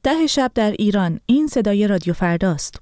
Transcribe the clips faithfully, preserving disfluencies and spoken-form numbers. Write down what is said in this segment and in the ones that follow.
ده شب در ایران. این صدای رادیو فرداست.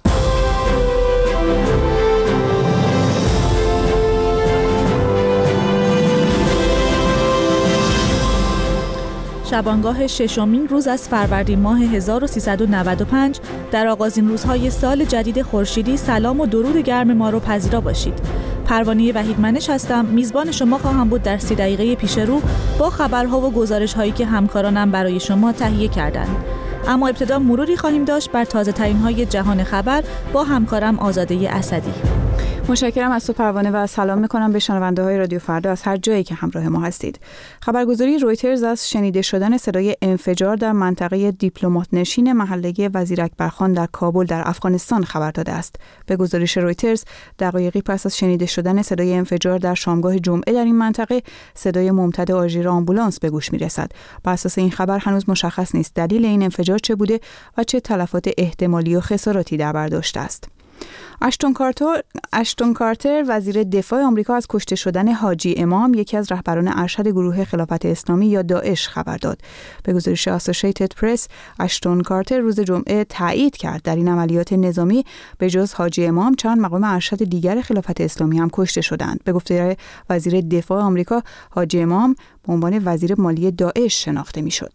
شبانگاه ششمین روز از فروردین ماه هزار و سیصد و نود و پنج در آغازین روزهای سال جدید خورشیدی سلام و درود گرم ما رو پذیرا باشید. پروانه وحیدمنش هستم. میزبان شما خواهم بود در سی دقیقه پیش رو با خبرها و گزارش‌هایی که همکارانم برای شما تهیه کردند. اما ابتدا مروری خواهیم داشت بر تازه ترین های جهان خبر با همکارم آزاده اسدی. متشکرم از تو پروانه و سلام میکنم به شنونده های رادیو فردا از هر جایی که همراه ما هستید. خبرگزاری رویترز از شنیده شدن صدای انفجار در منطقه دیپلمات نشین محله وزیر اکبرخان در کابل در افغانستان خبر داده است. به گزارش رویترز دقایقی پس از شنیده شدن صدای انفجار در شامگاه جمعه در این منطقه صدای ممتد آژیر آمبولانس به گوش میرسد. بر اساس این خبر هنوز مشخص نیست دلیل این انفجار چه بوده و چه تلفات احتمالی و خساراتی در بر داشته است. اشتون کارتر اشتون کارتر وزیر دفاع آمریکا از کشته شدن حاجی امام یکی از رهبران ارشد گروه خلافت اسلامی یا داعش خبر داد. به گزارش اسوسییتد پرس اشتون کارتر روز جمعه تایید کرد در این عملیات نظامی به جز حاجی امام چند مقام ارشد دیگر خلافت اسلامی هم کشته شدند. به گفته وزیر دفاع آمریکا حاجی امام به عنوان وزیر مالی داعش شناخته میشد.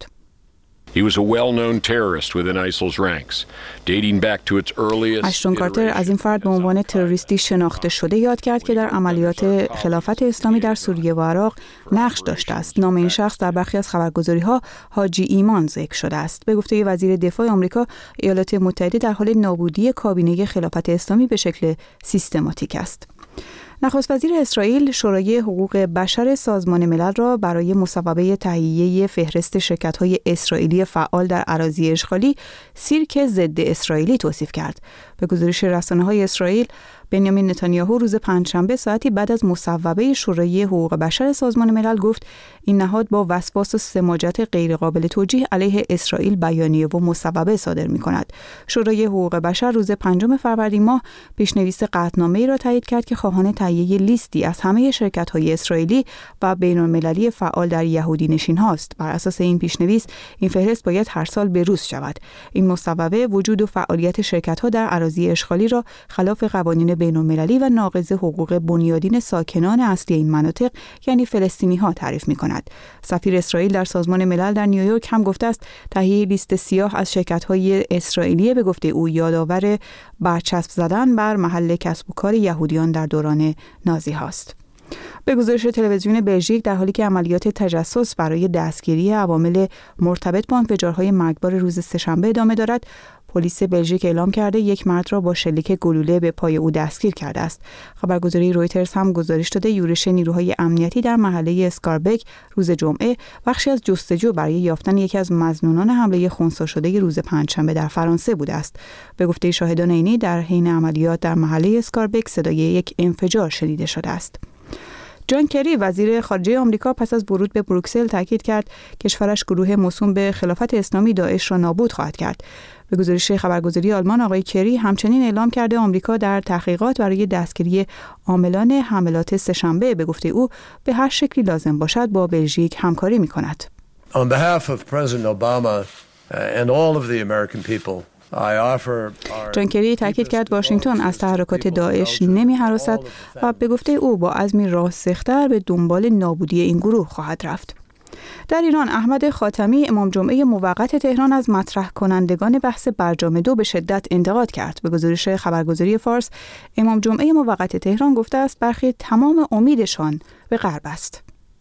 He was a well-known terrorist within ISIL's ranks, dating back to its earliest. اشتون کارتر از این فرد به عنوان تروریستی شناخته شده یاد کرد که در عملیات خلافت اسلامی در سوریه و عراق نقش داشته است. نام این شخص در برخی از خبرگزاری‌ها حاجی ایمان ذکر شده است. به گفته وزیر دفاع آمریکا، ایالات متحده در حال نابودی کابینه خلافت اسلامی به شکل سیستماتیک است. نخست وزیر اسرائیل شورای حقوق بشر سازمان ملل را برای مصوبه تهیه فهرست شرکت‌های اسرائیلی فعال در اراضی اشغالی سیرک ضد اسرائیلی توصیف کرد. به گزارش رسانه‌های اسرائیل، بنیامین نتانیاهو روز پنجشنبه ساعتی بعد از مصوبه شورای حقوق بشر سازمان ملل گفت این نهاد با وسواس و سماجت غیرقابل توجیه علیه اسرائیل بیانیه و مصوبه صادر می‌کند. شورای حقوق بشر روز پنجم فروردین ماه پیشنویس قطعنامه‌ای را تایید کرد که خواهان تهیه لیستی از همه شرکت‌های اسرائیلی و بین‌المللی فعال در یهودی نشین هاست. بر اساس این پیشنویس این فهرست باید هر سال بروز شود. این مصوبه وجود و فعالیت شرکت‌ها در اراضی اشغالی را خلاف قوانین بین‌المللی و ناقض حقوق بنیادین ساکنان اصلی این مناطق یعنی فلسطینی‌ها تعریف می‌کند. سفیر اسرائیل در سازمان ملل در نیویورک هم گفته است تهیه لیست سیاه از شرکت‌های اسرائیلی به گفته او یادآور برچسب زدن بر محل کسب و کار یهودیان در دوران نازی هاست. به گزارش تلویزیون بلژیک در حالی که عملیات تجسس برای دستگیری عوامل مرتبط با انفجارهای مرگبار روز سه‌شنبه ادامه دارد، پلیس بلژیک اعلام کرده یک مرد را با شلیک گلوله به پای او دستگیر کرده است. خبرگزاری رویترز هم گزارش داده یورش نیروهای امنیتی در محله اسکاربک روز جمعه بخشی از جستجو برای یافتن یکی از مظنونان حمله خنثی شده روز پنجشنبه در فرانسه بوده است. به گفته شاهدان عینی در حین عملیات در محله اسکاربک صدای یک انفجار شنیده شده است. جان کری وزیر خارجه آمریکا پس از ورود به بروکسل تاکید کرد کشورش گروه موسوم به خلافت اسلامی داعش را نابود خواهد کرد. به گزارش خبرگزاری آلمان آقای کری همچنین اعلام کرده آمریکا در تحقیقات برای دستگیری عاملان حملات سه‌شنبه به گفته او به هر شکلی لازم باشد با بلژیک همکاری می‌کند. On behalf of President Obama and all of the American people جان کری تاکید کرد واشنگتن از تحرکات داعش نمی‌هراسد و به گفته او با عزمی راسختر به دنبال نابودی این گروه خواهد رفت. در ایران احمد خاتمی امام جمعه موقت تهران از مطرح کنندگان بحث برجام دو به شدت انتقاد کرد. به گزارش خبرگزاری فارس، امام جمعه موقت تهران گفته است برخی تمام امیدشان به غرب است.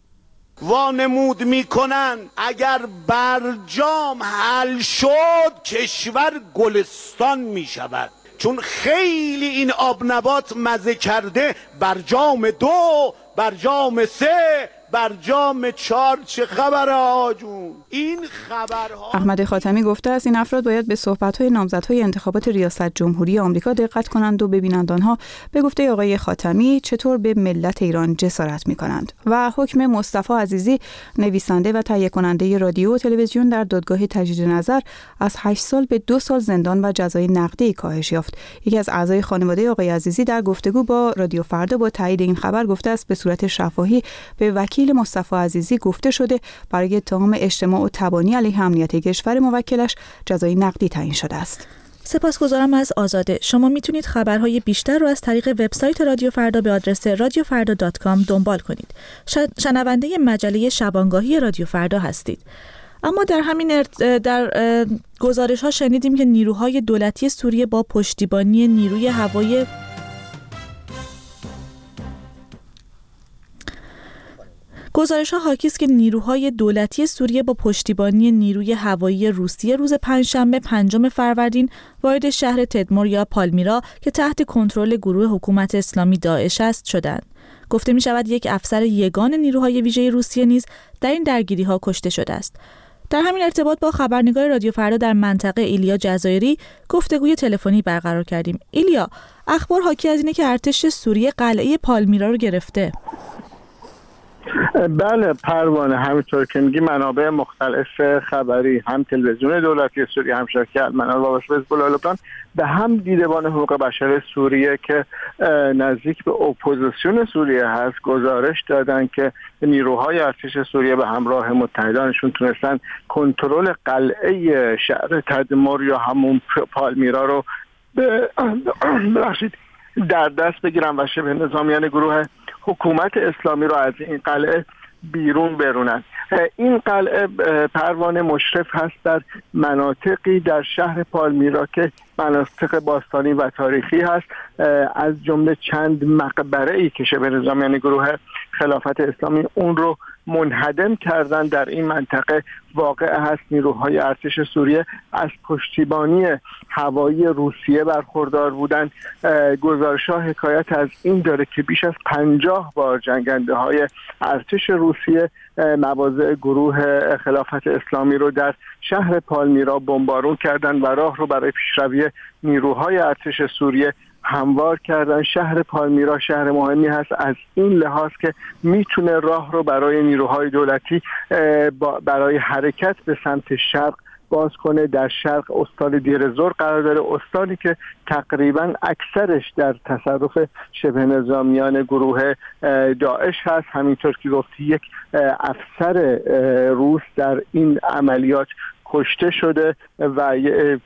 وانمود میکنن اگر برجام حل شد کشور گلستان میشود، چون خیلی این آب نبات مزه کرده. برجام دو، برجام سه، برجام چهار، چه خبره آجون؟ این خبرها. احمد خاتمی گفته است این افراد باید به صحبت‌های نامزدهای انتخابات ریاست جمهوری آمریکا دقت کنند و ببینند آنها به گفته آقای خاتمی چطور به ملت ایران جسارت می‌کنند. و حکم مصطفی عزیزی نویسنده و تهیه کننده رادیو و تلویزیون در دادگاه تجدید نظر از هشت سال به دو سال زندان و جزای نقدی کاهش یافت. یکی از اعضای خانواده آقای عزیزی در گفتگو با رادیو فردا با تایید این خبر گفته است به صورت شفاهی به وکیل وکیل مصطفی عزیزی گفته شده برای اتهام اجتماع و تبانی علیه امنیت کشور موکلش جزای نقدی تعیین شده است. سپاسگزارم از آزاده. شما میتونید خبرهای بیشتر رو از طریق وبسایت رادیو فردا به آدرس رادیو فردا دات کام دنبال کنید. شنونده مجله شبانگاهی رادیو فردا هستید. اما در همین ارت... در گزارش ها شنیدیم که نیروهای دولتی سوریه با پشتیبانی نیروی هوایی گزارش ها حاکی است که نیروهای دولتی سوریه با پشتیبانی نیروی هوایی روسیه روز پنجشنبه پنجم فروردین وارد شهر تدمور یا پالمیرا که تحت کنترل گروه حکومت اسلامی داعش است شدند. گفته می شود یک افسر یگان نیروهای ویژه روسیه نیز در این درگیری ها کشته شده است. در همین ارتباط با خبرنگار رادیو فردا در منطقه ایلیا جزایری گفتگوی تلفنی برقرار کردیم. ایلیا، اخبار حاکی از اینه که ارتش سوریه قلعه پالمیرا رو گرفته. بله پروانه، همینطور که میگی منابع مختلف خبری هم تلویزیون دولتی سوریه هم شبکه المنار وابسته به حزب الله لبنان به هم دیدبان حقوق بشر سوریه که نزدیک به اپوزیسیون سوریه هست گزارش دادن که نیروهای ارتش سوریه به همراه متحدانشون تونستن کنترل قلعه شهر تدمور یا همون پالمیرا رو به بخشید در دست بگیرن و شبه نظامیان گروه حکومت اسلامی رو از این قلعه بیرون برونن. این قلعه پروانه مشرف هست در مناطقی در شهر پالمیرا که مناطق باستانی و تاریخی هست، از جمله چند مقبره ای که شبه نظامیان گروه خلافت اسلامی اون رو منهدم کردن در این منطقه واقع هست. نیروهای ارتش سوریه از پشتیبانی هوایی روسیه برخوردار بودند. گزارش‌ها حکایت از این داره که بیش از پنجاه بار جنگنده های ارتش روسیه مواضع گروه خلافت اسلامی رو در شهر پالمیرا بمبارون کردند و راه رو برای پیشروی نیروهای ارتش سوریه هموار کردن. شهر پالمیرا شهر مهمی هست از این لحاظ که میتونه راه رو برای نیروهای دولتی برای حرکت به سمت شرق باز کنه. در شرق استان دیرزور قرار داره، استانی که تقریبا اکثرش در تصرف شبه نظامیان گروه داعش هست. همینطور که گفتی یک افسر روس در این عملیات کشته شده و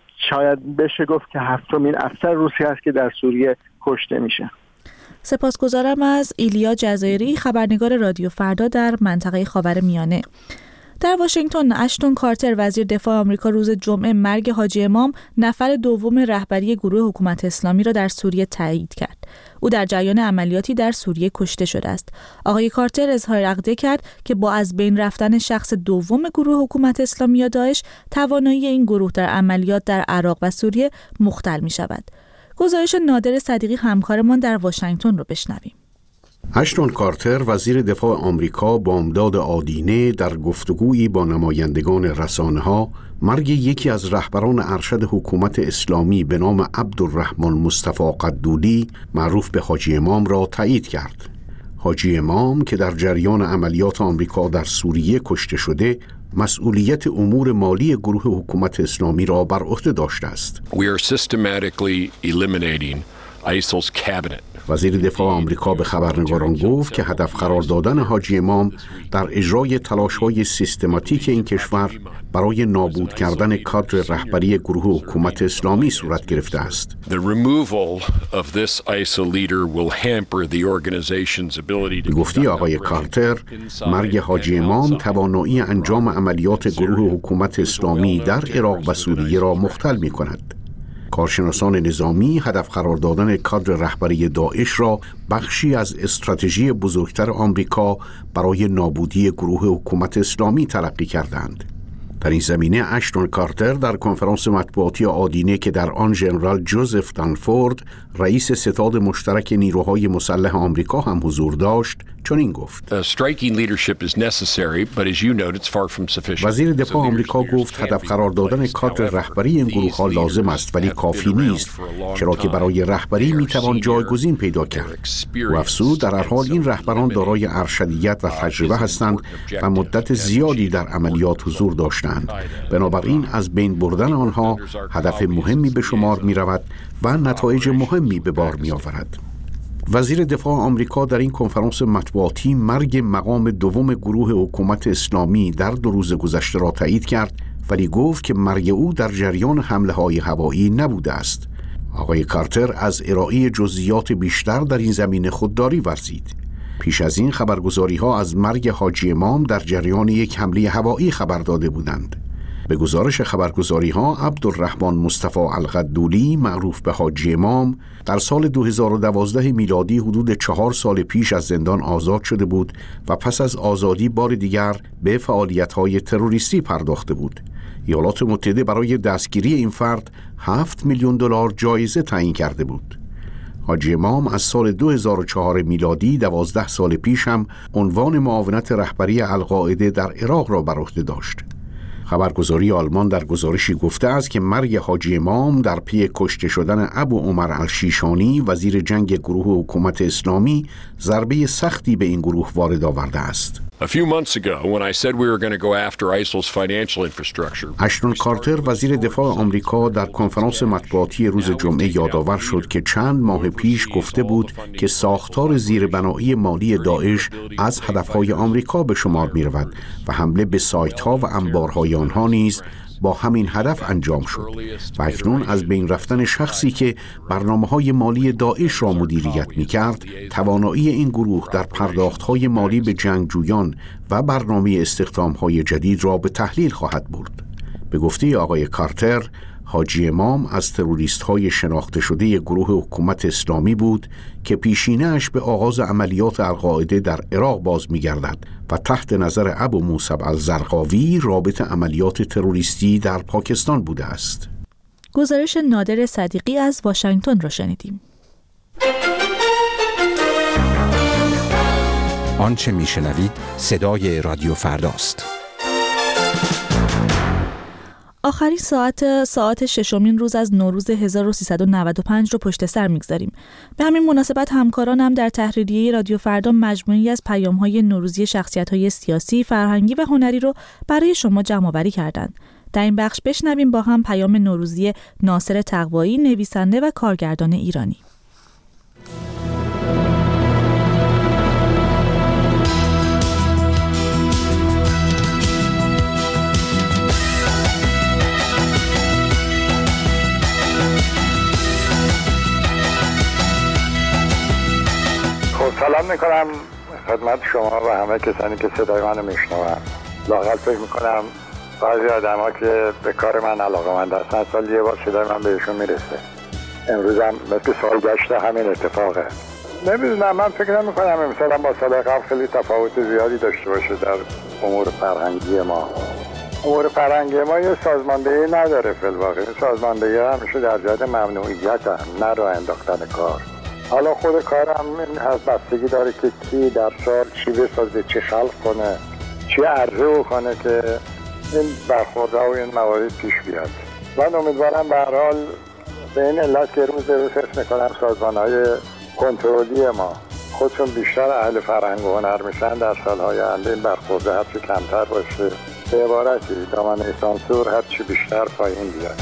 شاید بشه گفت که هفتمین افسر روسی هست که در سوریه کشته میشه. سپاسگزارم از ایلیا جزایری، خبرنگار رادیو فردا در منطقه خاورمیانه. در واشنگتن اشتون کارتر وزیر دفاع آمریکا روز جمعه مرگ حاجی امام نفر دوم رهبری گروه حکومت اسلامی را در سوریه تایید کرد. او در جریان عملیاتی در سوریه کشته شده است. آقای کارتر اظهار عقیده کرد که با از بین رفتن شخص دوم گروه حکومت اسلامی یا داعش توانایی این گروه در عملیات در عراق و سوریه مختل می شود. گزارش نادر صدیقی همکارمان در واشنگتن رو بشنویم. اشتون کارتر وزیر دفاع آمریکا بامداد آدینه در گفتگویی با نمایندگان رسانه‌ها مرگ یکی از رهبران ارشد حکومت اسلامی به نام عبدالرحمن مصطفی قدولی معروف به حاجی امام را تایید کرد. حاجی امام که در جریان عملیات آمریکا در سوریه کشته شده، مسئولیت امور مالی گروه حکومت اسلامی را بر عهده داشته است. We are systematically eliminating آیسیل's cabinet. وزیر دفاع آمریکا به خبرنگاران گفت که هدف قرار دادن حاجی امام در اجرای تلاش‌های سیستماتیک این کشور برای نابود کردن کادر رهبری گروه حکومت اسلامی صورت گرفته است. The removal of this آیسیل leader will hamper the organization's ability to گفتی آقای کارتر، مرگ حاجی امام توانایی انجام عملیات گروه حکومت اسلامی در عراق و سوریه را مختل می‌کند. کارشناسان نظامی هدف قرار دادن کادر رهبری داعش را بخشی از استراتژی بزرگتر آمریکا برای نابودی گروه حکومت اسلامی تلقی کردند. در این زمینه اشتون کارتر در کنفرانس مطبوعاتی آدینه که در آن ژنرال جوزف دانفورد رئیس ستاد مشترک نیروهای مسلح آمریکا هم حضور داشت چنین گفت: وزیر دفاع آمریکا گفت هدف قرار دادن کادر رهبری این گروه ها لازم است ولی کافی نیست، چرا که برای رهبری میتوان جایگزین پیدا کرد. و افزود در هر حال این رهبران دارای ارشدیت و تجربه هستند و مدت زیادی در عملیات حضور داشتند، بنابراین از بین بردن آنها هدف مهمی به شمار می رود و نتایج مهمی به بار می آورد. وزیر دفاع آمریکا در این کنفرانس مطبوعاتی مرگ مقام دوم گروه حکومت اسلامی در دو روز گذشته را تایید کرد، ولی گفت که مرگ او در جریان حمله‌های هوایی نبوده است. آقای کارتر از ارائه جزئیات بیشتر در این زمینه خودداری ورزید. پیش از این خبرگزاری‌ها از مرگ حاجی امام در جریان یک حمله هوایی خبر داده بودند. به گزارش خبرگزاری‌ها، عبدالرحمن مصطفی القدولی معروف به حاجی امام در سال دو هزار و دوازده میلادی حدود چهار سال پیش از زندان آزاد شده بود و پس از آزادی بار دیگر به فعالیت‌های تروریستی پرداخته بود. ایالات متحده برای دستگیری این فرد هفت میلیون دلار جایزه تعیین کرده بود. حاجی امام از سال دو هزار و چهار میلادی دوازده سال پیش هم عنوان معاونت رهبری القاعده در عراق را بر عهده داشت. خبرگزاری آلمان در گزارشی گفته است که مرگ حاجی امام در پی کشته شدن ابو عمر الشیشانی وزیر جنگ گروه حکومت اسلامی ضربه سختی به این گروه وارد آورده است. A few months ago, when I said we were going to go after ISIL's financial infrastructure. اشتون کارتر وزیر دفاع آمریکا در کنفرانس مطبوعاتی روز جمعه یادآور شد که چند ماه پیش گفته بود که ساختار زیربنایی مالی داعش از هدفهای آمریکا به شمار می رود و حمله به سایت‌ها و انبارهای آنها نیز با همین هدف انجام شد و اکنون از بین رفتن شخصی که برنامه‌های مالی داعش را مدیریت می‌کرد، توانایی این گروه در پرداخت‌های مالی به جنگجویان و برنامه استخدام‌های جدید را به تحلیل خواهد برد. به گفته آقای کارتر، حاجی امام از تروریست‌های شناخته شده گروه حکومت اسلامی بود که پیشینه‌اش به آغاز عملیات القاعده در عراق باز می‌گردد و تحت نظر ابو مصعب الزرقاوی رابط عملیات تروریستی در پاکستان بوده است. گزارش نادر صدیقی از واشنگتن را شنیدیم. آنچه میشنوید صدای رادیو فرداست. آخرین ساعت ساعت ششمین روز از نوروز هزار و سیصد و نود و پنج رو پشت سر میگذاریم. به همین مناسبت همکارانم در تحریریه رادیو فردا مجموعی از پیام‌های نوروزی شخصیت‌های سیاسی، فرهنگی و هنری رو برای شما جمع‌آوری کردند. در این بخش بشنویم با هم پیام نوروزی ناصر تقوایی، نویسنده و کارگردان ایرانی. سلام میکنم خدمت شما و همه کسانی که صدای منو میشنون. لااقل فکر میکنم بعضی آدم ها که به کار من علاقه‌مند هستن سال یه بار صدای من بهشون میرسه. امروز هم مثل سالگشت همین اتفاقه. نمیدونم، من فکر نمیکنم امسال هم با سال قبل خیلی تفاوت زیادی داشته باشه در امور فرهنگی ما. امور فرهنگی ما یه سازماندهی نداره فی الواقع. سازماندهی همیشه در جهت ممنوعیت هم، نه راه انداختن کار. حالا خود کارم از بستگی داره که کی در سال چی بسازه، چی خلق کنه، چی عرضه کنه که این برخوردها و این موارد پیش بیاد. من امیدوارم به هر حال به این علت که روز روز فکر میکنم سازمانهای کنترلی ما خودشون بیشتر اهل فرهنگ و هنر میشن، در سالهای آینده این برخورده هرچی کمتر باشه، به عبارتی دامنه سانسور هرچی بیشتر پایین بیاد.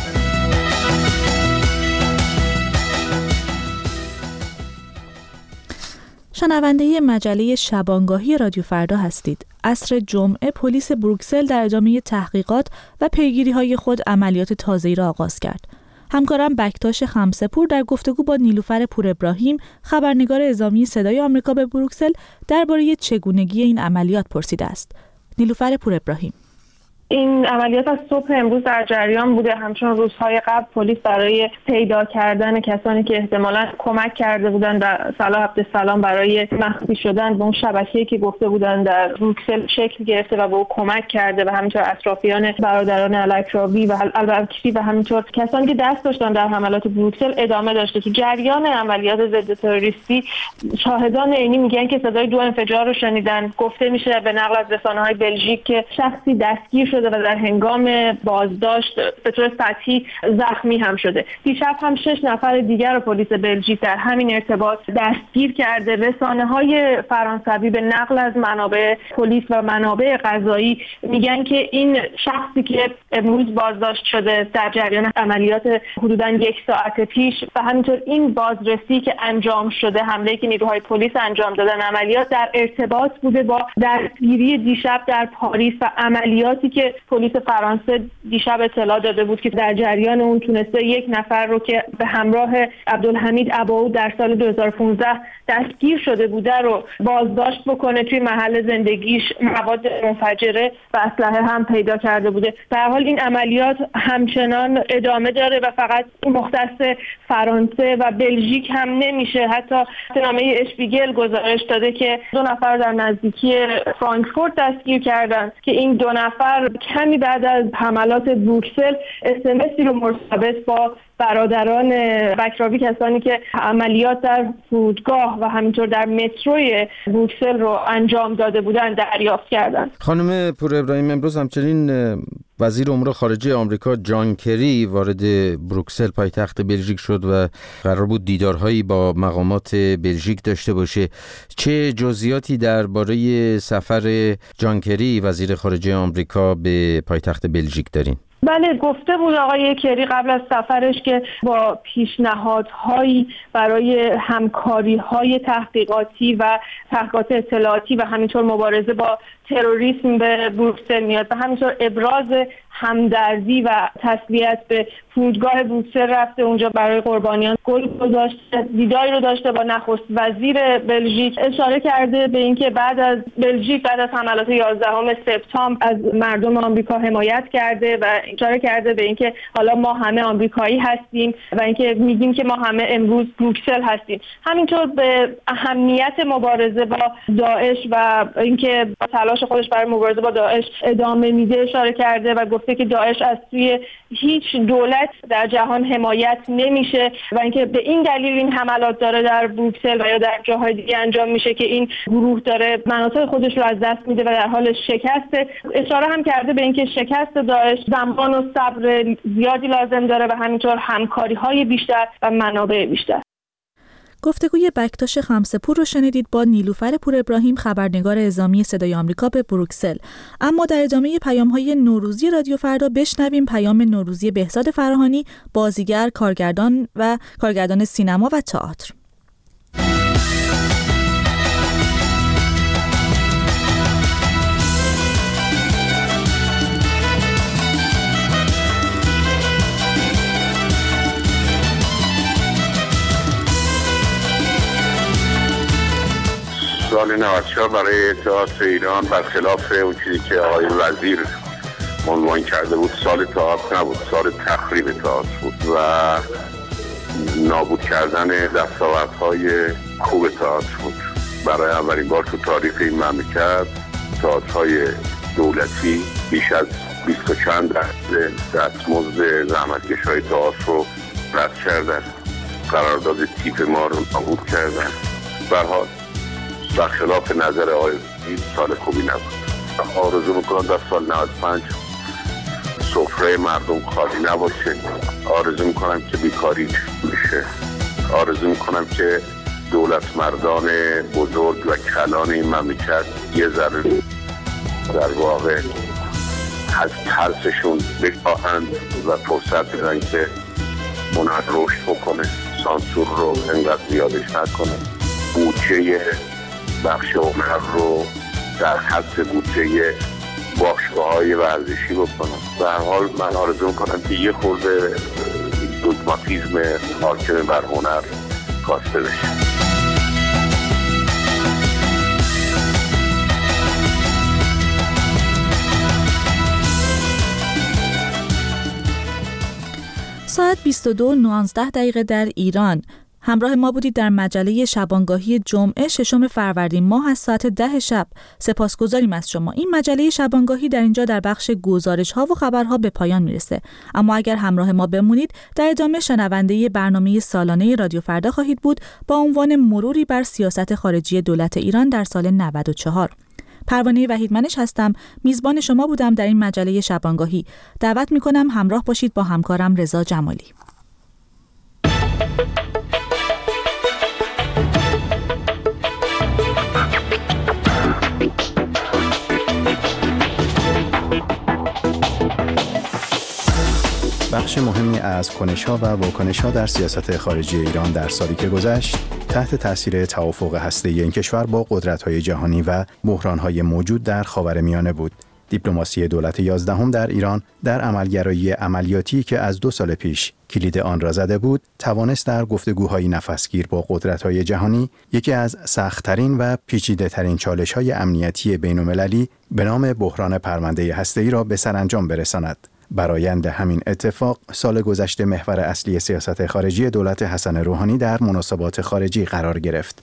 شنونده مجله شبانگاهی رادیو فردا هستید. عصر جمعه پلیس بروکسل در ادامه تحقیقات و پیگیری‌های خود عملیات تازه‌ای را آغاز کرد. همکارم بکتاش خمسه‌پور در گفتگو با نیلوفر پور ابراهیم، خبرنگار اعزامی صدای آمریکا به بروکسل، درباره چگونگی این عملیات پرسیده است. نیلوفر پور ابراهیم: این عملیات از صبح امروز در جریان بوده. همچون روزهای قبل پلیس برای پیدا کردن کسانی که احتمالاً کمک کرده بودند در صلاح عبدالسلام برای مخفی شدن به اون شبکه‌ای که گفته بودند در بروکسل شکل گرفته و به او کمک کرده و همینطور اطرافیان برادران الکراوی و البرکسی و همینطور کسانی که دست داشتن در حملات بروکسل ادامه داشته. تو جریان عملیات ضد تروریستی شاهدان عینی میگن که صدای دو انفجار رو شنیدن. گفته میشه به نقل از رسانه‌های بلژیک که شخصی دستگیر شده و در هنگام بازداشت به طور سطحی زخمی هم شده. دیشب هم شش نفر دیگر رو پلیس بلژیک در همین ارتباط دستگیر کرده. رسانه‌های فرانسوی به نقل از منابع پلیس و منابع قضایی میگن که این شخصی که امروز بازداشت شده در جریان عملیات حدوداً یک ساعت پیش و همینطور این بازرسی که انجام شده، حمله‌ای که نیروهای پلیس انجام دادن، عملیات در ارتباط بوده با دستگیری دیشب در پاریس و عملیاتی که پلیس فرانسه دیشب اطلاع داده بود که در جریان اون تونسته یک نفر رو که به همراه عبدالحمید اباعود در سال دو هزار و پانزده دستگیر شده بوده رو بازداشت بکنه. توی محل زندگیش مواد منفجره و اسلحه هم پیدا کرده بوده. به هر حال این عملیات همچنان ادامه داره و فقط مختص فرانسه و بلژیک هم نمیشه. حتی نامه اشپیگل گزارش داده که دو نفر در نزدیکی فرانکفورت دستگیر کردن که این دو نفر کمی بعد از حملات بروکسل اس ام اسی رو مرتبط با برادران بکراوی، کسانی که عملیات در فرودگاه و همینطور در متروی بروکسل رو انجام داده بودن دریافت کردند. خانم پور ابراهیم، امروز همچنین وزیر امور خارجه آمریکا جان کری وارد بروکسل پایتخت بلژیک شد و قرار بود دیدارهایی با مقامات بلژیک داشته باشه. چه جزئیاتی درباره سفر جان کری وزیر خارجه آمریکا به پایتخت بلژیک دارین؟ بله، گفته بود آقای کری قبل از سفرش که با پیشنهادهایی برای همکاری‌های تحقیقاتی و تحقیقات اطلاعاتی و همینطور مبارزه با تروریسم به بروکسل میاد و همینطور ابراز همدردی و تسلیت به فرودگاه بروکسل رفته. اونجا برای قربانیان گل گذاشته، دیداری رو داشته با نخست وزیر بلژیک. اشاره کرده به اینکه بعد از بلژیک بعد از حملات یازدهم سپتامبر از مردم آمریکا حمایت کرده و اشاره کرده به اینکه حالا ما همه آمریکایی هستیم و اینکه میگیم که ما همه امروز بروکسل هستیم. همینطور به اهمیت مبارزه با داعش و اینکه تلاش خودش برای مبارزه با داعش ادامه میده اشاره کرده و گفته که داعش از سوی هیچ دولت در جهان حمایت نمیشه و اینکه به این دلیل این حملات داره در بروکسل و یا در جاهای دیگه انجام میشه که این گروه داره مناطق خودش رو از دست میده و در حال شکست. اشاره هم کرده به اینکه شکست داعش زمان و صبر زیادی لازم داره و همینطور همکاری‌های بیشتر و منابع بیشتر. گفتگوی بکتاش خمسه‌پور رو شنیدید با نیلوفر پور ابراهیم، خبرنگار اعزامی صدای آمریکا به بروکسل. اما در ادامه پیام‌های نوروزی رادیو فردا بشنویم پیام نوروزی بهزاد فراهانی، بازیگر، کارگردان و کارگردان سینما و تئاتر. سال نود و چهار برای تئاتر ایران برخلاف اون چیزی که آقای وزیر عنوان کرده بود سال تئاتر نبود، سال تخریب تئاتر بود و نابود کردن دستاوردهای خوب تئاتر بود. برای اولین بار تو تاریخ این مملکت تئاترهای دولتی بیش از بیست و چند درصد دستمزد زحمتکش‌های تئاتر رو رد کردن، قرارداد تیپ ما رو نابود کردن. به هر حال برخلاف نظر آقای وزیر سال خوبی نبود. آرزو میکنم در سال نود و پنج سفره مردم خالی نباشه. آرزو میکنم که بیکاری بشه. آرزو میکنم که دولت مردان بزرگ و کلان این مملکت یه ذره در واقع از ترسشون بکاهند و فرصت بدن که منعد رشد بکنه، سانسور رو انقدر زیادش نکنه، بودجه بخش هنر رو در حد بودجه باشگاه‌های ورزشی بکنم. به هر حال من آرزو می‌کنم که یه خورده دوگماتیسم حاکم بر هنر کاسته بشه. ساعت بیست و دو و نوزده دقیقه در ایران. همراه ما بودید در مجله شبانگاهی جمعه ششم فروردین ماه از ساعت ده شب. سپاسگزاریم از شما. این مجله شبانگاهی در اینجا در بخش گزارش ها و خبرها به پایان میرسه. اما اگر همراه ما بمونید در ادامه شنونده برنامه سالانه رادیو فردا خواهید بود با عنوان مروری بر سیاست خارجی دولت ایران در سال نود و چهار. پروانه وحیدمنش هستم، میزبان شما بودم در این مجله شبانگاهی. دعوت میکنم همراه باشید با همکارم رضا جمالی. بخش مهمی از کنش‌ها و واکنش‌ها در سیاست خارجی ایران در سالی که گذشت تحت تاثیر توافق هسته‌ای این کشور با قدرت‌های جهانی و بحران‌های موجود در خاورمیانه بود. دیپلماسی دولت یازدهم در ایران در عملگرایی عملیاتی که از دو سال پیش کلید آن را زده بود، توانست در گفتگوهای نفسگیر با قدرت‌های جهانی یکی از سخت‌ترین و پیچیده‌ترین چالش‌های امنیتی بین‌المللی به نام بحران پرونده هسته‌ای را به سرانجام برساند. برآیند همین اتفاق سال گذشته محور اصلی سیاست خارجی دولت حسن روحانی در مناسبات خارجی قرار گرفت.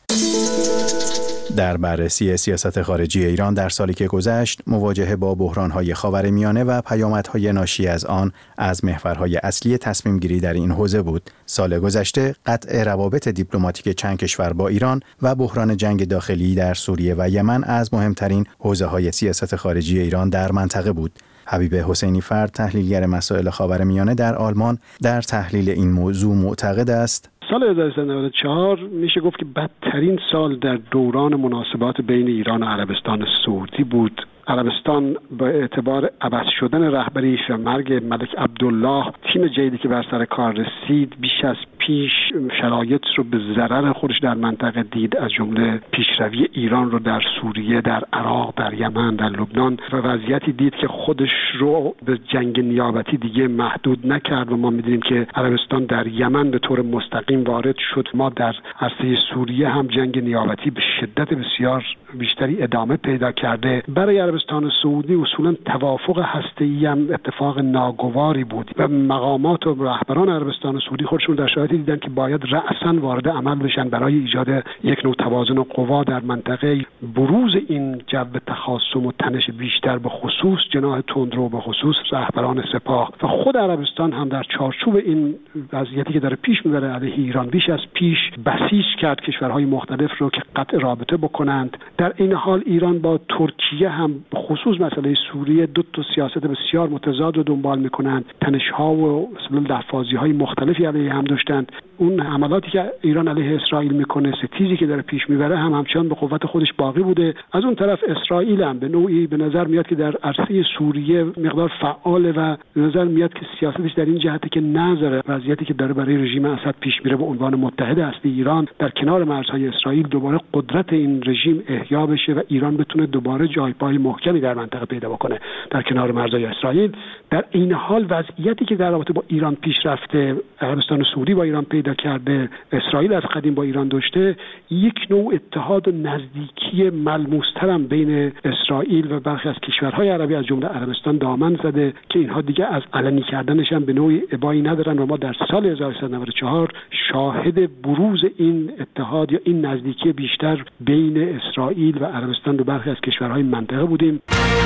در بررسی سیاست خارجی ایران در سالی که گذشت، مواجهه با بحران‌های خاورمیانه و پیامدهای ناشی از آن از محورهای اصلی تصمیم گیری در این حوزه بود. سال گذشته قطع روابط دیپلماتیک چند کشور با ایران و بحران جنگ داخلی در سوریه و یمن از مهمترین حوزه‌های سیاست خارجی ایران در منطقه بود. حبیب حسینی فرد، تحلیلگر مسائل خاورمیانه در آلمان، در تحلیل این موضوع معتقد است سال هزار و سیصد و نود و چهار میشه گفت که بدترین سال در دوران مناسبات بین ایران و عربستان سعودی بود. عربستان به اعتبار عوض شدن رهبریش و مرگ ملک عبدالله، تیم جدیدی که بر سر کار رسید بیش از پیش شرایط رو به ضرر خودش در منطقه دید، از جمله پیشروی ایران رو در سوریه، در عراق، در یمن، در لبنان و وضعیتی دید که خودش رو به جنگ نیابتی دیگه محدود نکرد و ما می‌دونیم که عربستان در یمن به طور مستقیم وارد شد. ما در عرصه سوریه هم جنگ نیابتی به شدت بسیار بیشتری ادامه پیدا کرده. برای عربستان سعودی اصولا توافق هسته‌ای هم اتفاق ناگواری بود و مقامات و رهبران عربستان سعودی خودشون در شرایطی دیدن که باید رأساً وارد عمل بشن برای ایجاد یک نوع توازن قوا در منطقه. بروز این جو تخاصم و تنش بیشتر به خصوص جناح تندرو، به خصوص رهبران سپاه و خود عربستان هم در چارچوب این وضعیتی که داره پیش میبره علیه ایران بیش از پیش بسیج کرد کشورهای مختلف رو که قطع رابطه بکنند. در این حال ایران با ترکیه هم به خصوص مسئله سوریه دو تا سیاست بسیار متضاد رو دنبال میکنند. تنش‌ها و لفاظی‌های مختلفی علیه هم داشتند. اون حملاتی که ایران علیه اسرائیل میکنه، ستیزی که داره پیش میبره هم همچنان به قوت خودش باقی بوده. از اون طرف اسرائیل هم به نوعی به نظر میاد که در عرصه سوریه مقدار فعاله و به نظر میاد که سیاستش در این جهته که نظر وضعیتی که داره برای رژیم اسد پیش میره به عنوان متحد اصلی ایران در کنار مرزهای اسرائیل دوباره قدرت این رژیم احیا بشه و ایران بتونه دوباره جای پای محکمی در منطقه پیدا بکنه در کنار مرزهای اسرائیل. در این حال وضعیتی که در رابطه با ایران پیش رفته، عربستان سعودی با ایران پیدا کرده، اسرائیل از قدیم با ایران داشته، یک نوع اتحاد و نزدیکی ملموس‌تر هم بین اسرائیل و برخی از کشورهای عربی از جمله عربستان دامن زده که اینها دیگه از علنی کردنش هم به نوعی ابایی ندارن و ما در سال هزار و سیصد و نود و چهار شاهد بروز این اتحاد یا این نزدیکی بیشتر بین اسرائیل و عربستان و برخی از کشورهای منطقه بودیم.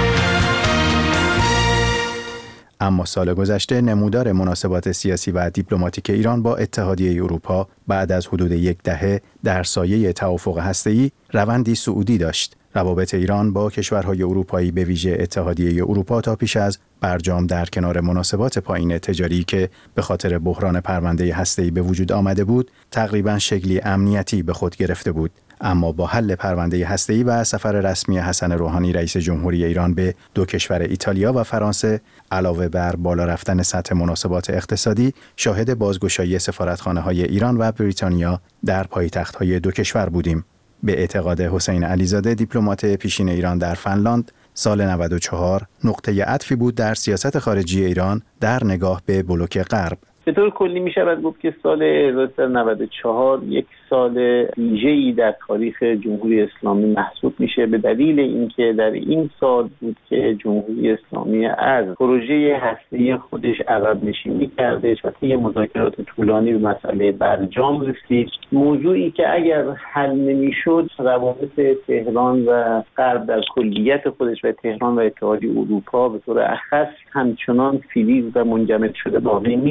اما سال گذشته نمودار مناسبات سیاسی و دیپلماتیک ایران با اتحادیه اروپا بعد از حدود یک دهه در سایه توافق هسته‌ای روندی صعودی داشت. روابط ایران با کشورهای اروپایی به ویژه اتحادیه اروپا تا پیش از برجام در کنار مناسبات پایین تجاری که به خاطر بحران پرونده هسته‌ای به وجود آمده بود، تقریباً شکلی امنیتی به خود گرفته بود. اما با حل پرونده هسته‌ای و سفر رسمی حسن روحانی رئیس جمهوری ایران به دو کشور ایتالیا و فرانسه، علاوه بر بالا رفتن سطح مناسبات اقتصادی، شاهد بازگشایی سفارتخانه‌های ایران و بریتانیا در پایتخت‌های دو کشور بودیم. به اعتقاد حسین علیزاده، دیپلمات پیشین ایران در فنلاند، سال نود و چهار نقطه عطفی بود در سیاست خارجی ایران در نگاه به بلوک غرب. به طور کلی می شود گفت که سال هزار و سیصد و نود و چهار یک سال ویژه‌ای در تاریخ جمهوری اسلامی محسوب میشه، به دلیل اینکه در این سال بود که جمهوری اسلامی از پروژه هسته‌ای خودش عقب نشینی کرده و طی مذاکرات طولانی به مسئله برجام رسید. موضوعی که اگر حل نمیشد روابط تهران و غرب در کلیت خودش و تهران و اتحادیه اروپا به طور اخص همچنان فیلیز و منجمد شده باقی میماند.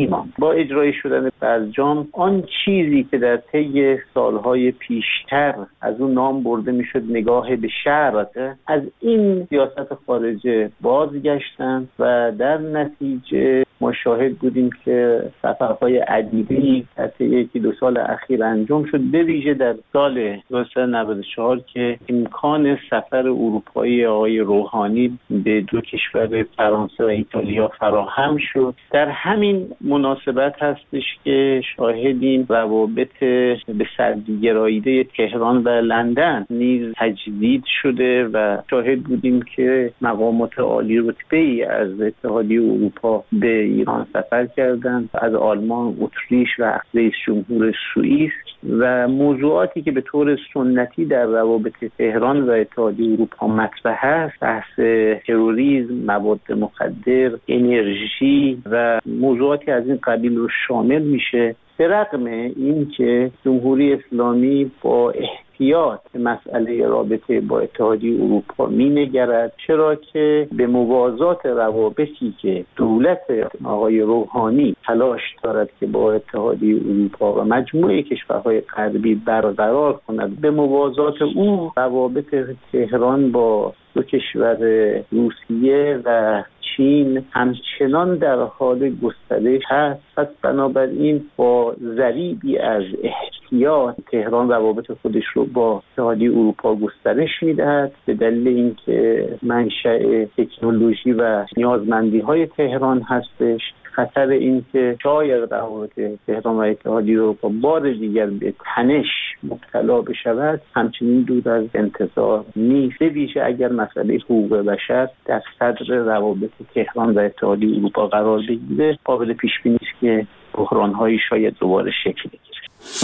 با اجرای شدن برجام آن چیزی که در طی سالهای پیشتر از اون نام برده میشد نگاه به شرق، از این سیاست خارجه بازگشتن و در نتیجه ما شاهد بودیم که سفرهای عدیدی در طی یکی دو سال اخیر انجام شد، به ویژه در سال هزار و سیصد و نود و چهار که امکان سفر اروپایی آقای روحانی به دو کشور فرانسه و ایتالیا فراهم شد. در همین مناسبت هستش که شاهدیم روابط به سردیگراییده تهران و لندن نیز تجدید شده و شاهد بودیم که مقامات عالی رتبه‌ای از اتحادیه اروپا به ایران سفر کردند، از آلمان، اتریش و رئیس جمهور سوئیس، و موضوعاتی که به طور سنتی در روابط تهران و اتحادیه اروپا مطرح است، بحث تروریسم، مواد مخدر، انرژی و موضوعاتی از این قبیل رو شامل میشه. به رغم این که جمهوری اسلامی با احتیاط مسئله رابطه با اتحادیه اروپا مینگرد، چرا که به موازات روابطی که دولت آقای روحانی تلاش دارد که با اتحادیه اروپا و مجموعه کشورهای غربی برقرار کند، به موازات او روابط تهران با دو کشور روسیه و چین همچنان در حال گسترش هست. پس بنابراین با ضریبی از احتیاط تهران روابط خودش رو با اتحادیه اروپا گسترش میدهد، به دلیل اینکه منشأ تکنولوژی و نیازمندی‌های تهران هستش. خطر این که شاید روابط تهران و اتحادیه اروپا بار دیگر به تنش مبتلا بشود همچنین دور از انتظار نیست، به ویژه اگر مسئله حقوق بشر در صدر روابط تهران و اتحادیه اروپا قرار بگیره. قابل پیش بینی است که بحران‌هایی شاید دوباره شکل بگیره.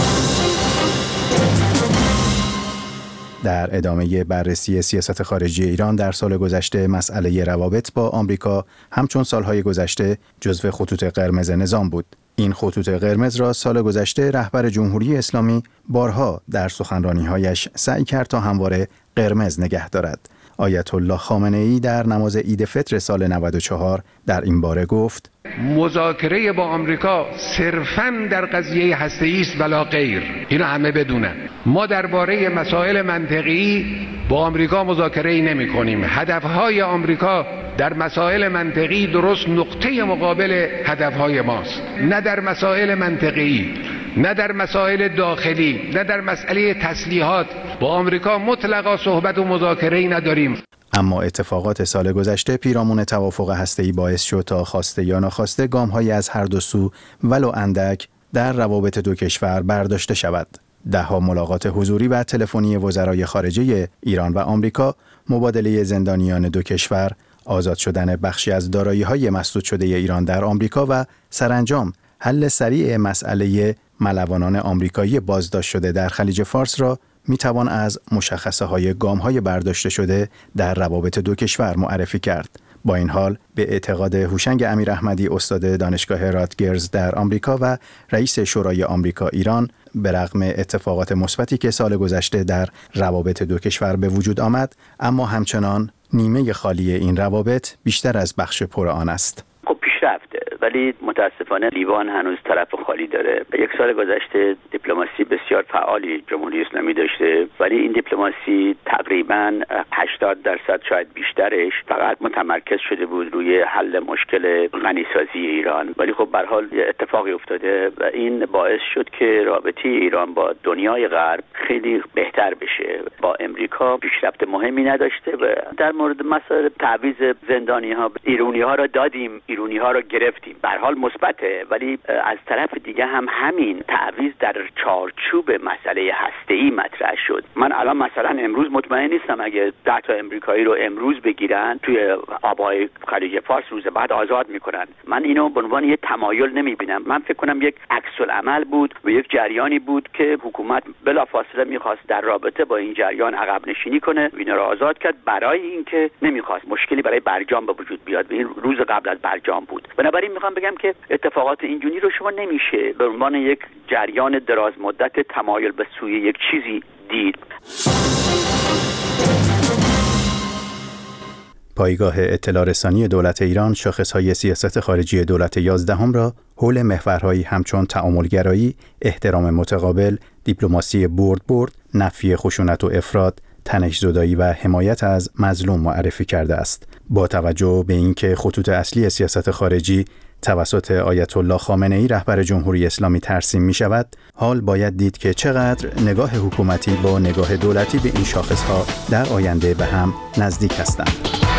در ادامه بررسی سیاست خارجی ایران در سال گذشته، مسئله روابط با آمریکا همچون سالهای گذشته جزو خطوط قرمز نظام بود. این خطوط قرمز را سال گذشته رهبر جمهوری اسلامی بارها در سخنرانی‌هایش سعی کرد تا همواره قرمز نگه دارد. آیت الله خامنه‌ای در نماز عید فطر سال نود و چهار در این باره گفت: مذاکره با آمریکا صرفاً در قضیه هسته‌ای است ولا غیر. اینو همه بدونن. ما درباره مسائل منطقی با آمریکا مذاکره‌ای نمی‌کنیم. هدف‌های آمریکا در مسائل منطقی درست نقطه مقابل هدف‌های ماست. نه در مسائل منطقی، نه در مسائل داخلی، نه در مسئله تسلیحات با آمریکا مطلقاً صحبت و مذاکره‌ای نداریم. اما اتفاقات سال گذشته پیرامون توافق هسته‌ای باعث شد تا خواسته یا ناخواسته گام‌هایی از هر دو سو ولو اندک در روابط دو کشور برداشته شود. ده‌ها ملاقات حضوری و تلفنی وزرای خارجه ایران و آمریکا، مبادله زندانیان دو کشور، آزاد شدن بخشی از دارایی‌های مسدود شده ایران در آمریکا و سرانجام حل سریع مسئله ملوانان آمریکایی بازداشت شده در خلیج فارس را میتوان از مشخصه های گام های برداشته شده در روابط دو کشور معرفی کرد. با این حال به اعتقاد هوشنگ امیراحمدی، استاد دانشگاه راتگرز در آمریکا و رئیس شورای آمریکا ایران، به رغم اتفاقات مثبتی که سال گذشته در روابط دو کشور به وجود آمد، اما همچنان نیمه خالی این روابط بیشتر از بخش پر آن است. خب پیشرفته، ولی متاسفانه لیوان هنوز طرف خالی داره. یک سال گذشته دیپلماسی بسیار فعالی جمهوری اسلامی داشته، ولی این دیپلماسی تقریباً هشتاد درصد شاید بیشترش فقط متمرکز شده بود روی حل مشکل غنیسازی ایران. ولی خب به هر حال اتفاقی افتاده و این باعث شد که رابطه ایران با دنیای غرب خیلی بهتر بشه. با امریکا پیشرفت مهمی نداشته و در مورد مسائل تعویض زندانی ها ایرانی ها را دادیم، ایرانی ها را گرفتیم. به هر حال مثبته، ولی از طرف دیگه هم همین تعویض در چارچوب مسئله هسته‌ای مطرح شد. من الان مثلا امروز مطمئن نیستم اگه ده تا امریکایی رو امروز بگیرن توی آبهای خلیج فارس روز بعد آزاد میکنن. من اینو به عنوان یه تمایل نمیبینم. من فکر کنم یک عکس العمل بود و یک جریانی بود که حکومت بلافاصله میخواست در رابطه با این جریان عقب نشینی کنه، اینا رو آزاد کرد برای اینکه نمیخواست مشکلی برای برجام به وجود بیاد. این روز قبل از برجام بود. بنابراین میخوام بگم که اتفاقات اینجوری رو شما نمیشه به عنوان یک جریان دراز مدت تمایل به سوی یک چیزی دید. پایگاه اطلاع رسانی دولت ایران شاخصهای سیاست خارجی دولت یازدهم را حول محورهایی همچون تعاملگرایی، احترام متقابل، دیپلماسی برد برد، نفی خشونت و افراط، تنش‌زدایی و حمایت از مظلوم معرفی کرده است. با توجه به اینکه خطوط اصلی سیاست خارجی توسط آیت الله خامنه‌ای رهبر جمهوری اسلامی ترسیم می شود، حال باید دید که چقدر نگاه حکومتی با نگاه دولتی به این شاخصها در آینده به هم نزدیک هستند.